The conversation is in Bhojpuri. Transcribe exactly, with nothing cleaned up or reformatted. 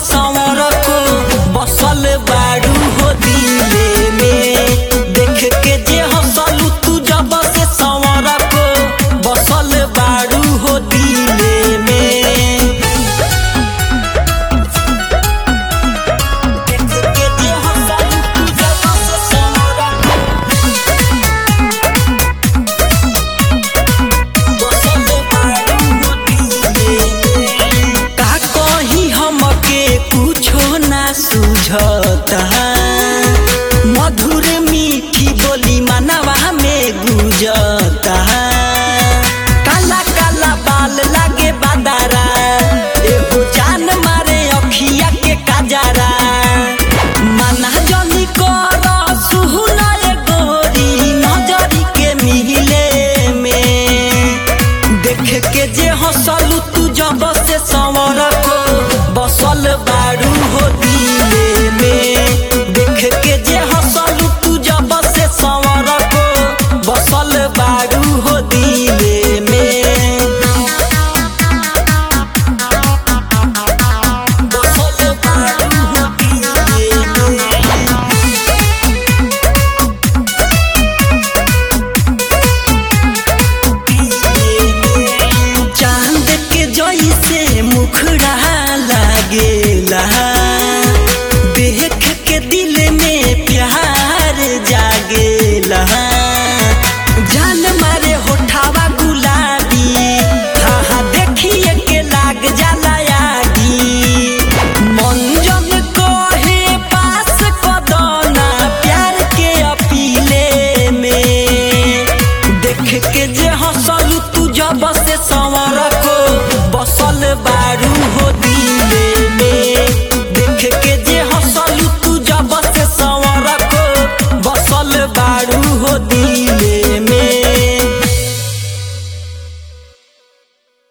संवर को बसल बारू हो दिले में। देख के जे हंसलू तू जब से संवर को बसल बारू हो दिले में। कुछो ना सूझता मधुर मीठी बोली मनवा में गुजता। काला काला बाल लागे बादारा एगो जान मारे अखिया के काजरा। मना जनी कर सुहुना ए गोरी नजरी के मिले में। देख के जे हंसलू तू जब से संवर को बसल बारू हो दिले में। देख के जे